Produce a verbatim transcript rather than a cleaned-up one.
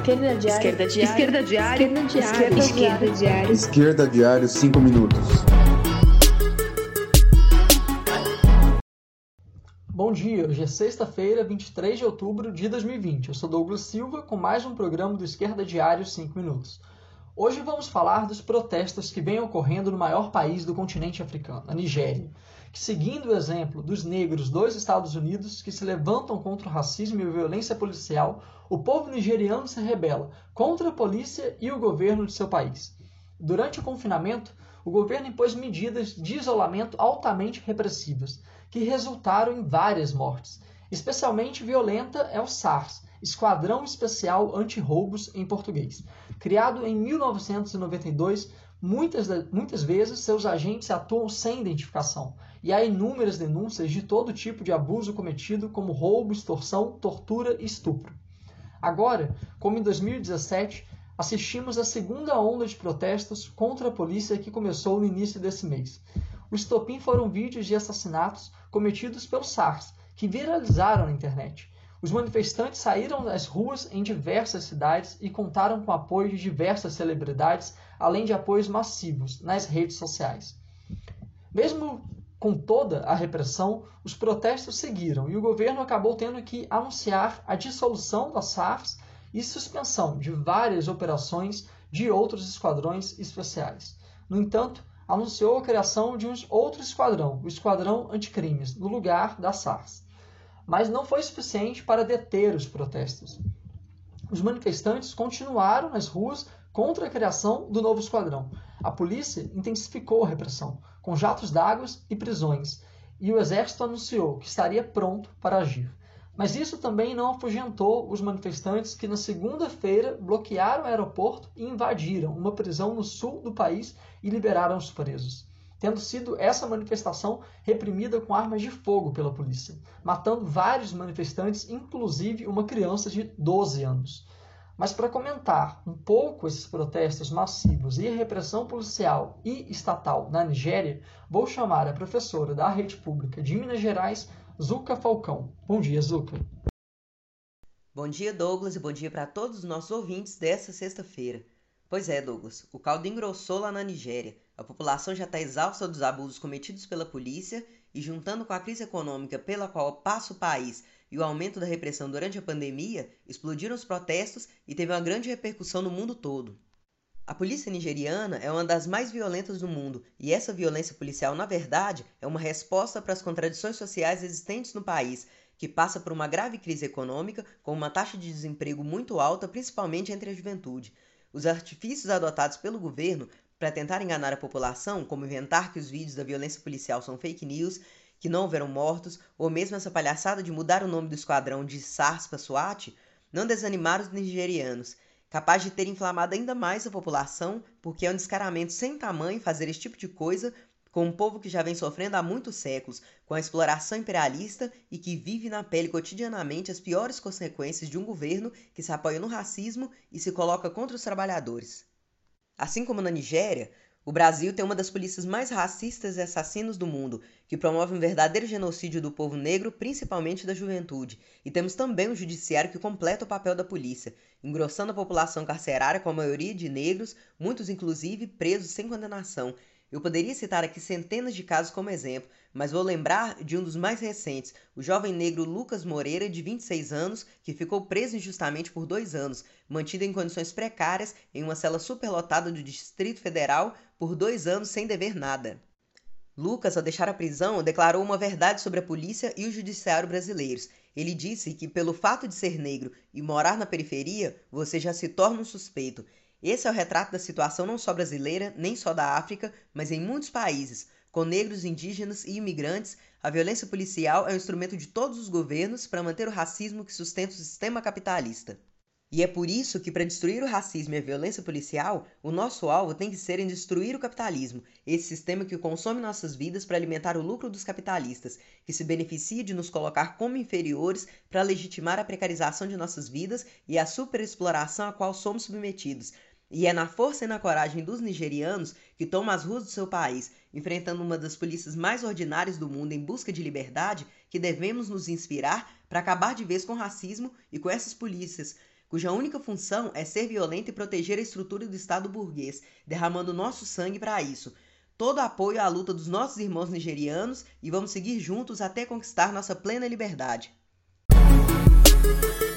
Esquerda Diário. Esquerda Diário. Esquerda Diário. Esquerda Diário. Esquerda Diário. Esquerda Diário, cinco minutos. Bom dia, hoje é sexta-feira, vinte e três de outubro de dois mil e vinte. Eu sou Douglas Silva com mais um programa do Esquerda Diário cinco minutos. Hoje vamos falar dos protestos que vêm ocorrendo no maior país do continente africano, a Nigéria, que, seguindo o exemplo dos negros dos Estados Unidos que se levantam contra o racismo e a violência policial, o povo nigeriano se rebela contra a polícia e o governo de seu país. Durante o confinamento, o governo impôs medidas de isolamento altamente repressivas, que resultaram em várias mortes. Especialmente violenta é o SARS, Esquadrão Especial Anti-Roubos em português. Criado em mil novecentos e noventa e dois, muitas, muitas vezes seus agentes atuam sem identificação, e há inúmeras denúncias de todo tipo de abuso cometido, como roubo, extorsão, tortura e estupro. Agora, como em dois mil e dezessete, assistimos à segunda onda de protestos contra a polícia que começou no início desse mês. O estopim foram vídeos de assassinatos cometidos pelo SARS, que viralizaram na internet. Os manifestantes saíram das ruas em diversas cidades e contaram com o apoio de diversas celebridades, além de apoios massivos nas redes sociais. Mesmo com toda a repressão, os protestos seguiram e o governo acabou tendo que anunciar a dissolução da SARS e suspensão de várias operações de outros esquadrões especiais. No entanto, anunciou a criação de um outro esquadrão, o Esquadrão Anticrimes, no lugar da SARS. Mas não foi suficiente para deter os protestos. Os manifestantes continuaram nas ruas contra a criação do novo esquadrão. A polícia intensificou a repressão, com jatos d'água e prisões, e o exército anunciou que estaria pronto para agir. Mas isso também não afugentou os manifestantes que na segunda-feira bloquearam o aeroporto e invadiram uma prisão no sul do país e liberaram os presos, tendo sido essa manifestação reprimida com armas de fogo pela polícia, matando vários manifestantes, inclusive uma criança de doze anos. Mas para comentar um pouco esses protestos massivos e a repressão policial e estatal na Nigéria, vou chamar a professora da Rede Pública de Minas Gerais, Zuka Falcão. Bom dia, Zuka. Bom dia, Douglas, e bom dia para todos os nossos ouvintes desta sexta-feira. Pois é, Douglas, o caldo engrossou lá na Nigéria. A população já está exausta dos abusos cometidos pela polícia e, juntando com a crise econômica pela qual passa o país e o aumento da repressão durante a pandemia, explodiram os protestos e teve uma grande repercussão no mundo todo. A polícia nigeriana é uma das mais violentas do mundo e essa violência policial, na verdade, é uma resposta para as contradições sociais existentes no país, que passa por uma grave crise econômica com uma taxa de desemprego muito alta, principalmente entre a juventude. Os artifícios adotados pelo governo para tentar enganar a população, como inventar que os vídeos da violência policial são fake news, que não houveram mortos, ou mesmo essa palhaçada de mudar o nome do esquadrão de SARS para SWAT, não desanimaram os nigerianos, capaz de ter inflamado ainda mais a população, porque é um descaramento sem tamanho fazer esse tipo de coisa com um povo que já vem sofrendo há muitos séculos com a exploração imperialista e que vive na pele cotidianamente as piores consequências de um governo que se apoia no racismo e se coloca contra os trabalhadores. Assim como na Nigéria, o Brasil tem uma das polícias mais racistas e assassinos do mundo, que promove um verdadeiro genocídio do povo negro, principalmente da juventude. E temos também um judiciário que completa o papel da polícia, engrossando a população carcerária com a maioria de negros, muitos inclusive presos sem condenação. Eu poderia citar aqui centenas de casos como exemplo, mas vou lembrar de um dos mais recentes, o jovem negro Lucas Moreira, de vinte e seis anos, que ficou preso injustamente por dois anos, mantido em condições precárias em uma cela superlotada do Distrito Federal por dois anos sem dever nada. Lucas, ao deixar a prisão, declarou uma verdade sobre a polícia e o judiciário brasileiros. Ele disse que, pelo fato de ser negro e morar na periferia, você já se torna um suspeito. Esse é o retrato da situação não só brasileira, nem só da África, mas em muitos países. Com negros, indígenas e imigrantes, a violência policial é um instrumento de todos os governos para manter o racismo que sustenta o sistema capitalista. E é por isso que, para destruir o racismo e a violência policial, o nosso alvo tem que ser em destruir o capitalismo, esse sistema que consome nossas vidas para alimentar o lucro dos capitalistas, que se beneficia de nos colocar como inferiores para legitimar a precarização de nossas vidas e a superexploração a qual somos submetidos. E é na força e na coragem dos nigerianos que tomam as ruas do seu país, enfrentando uma das polícias mais ordinárias do mundo em busca de liberdade, que devemos nos inspirar para acabar de vez com o racismo e com essas polícias, cuja única função é ser violenta e proteger a estrutura do Estado burguês, derramando nosso sangue para isso. Todo apoio à luta dos nossos irmãos nigerianos e vamos seguir juntos até conquistar nossa plena liberdade.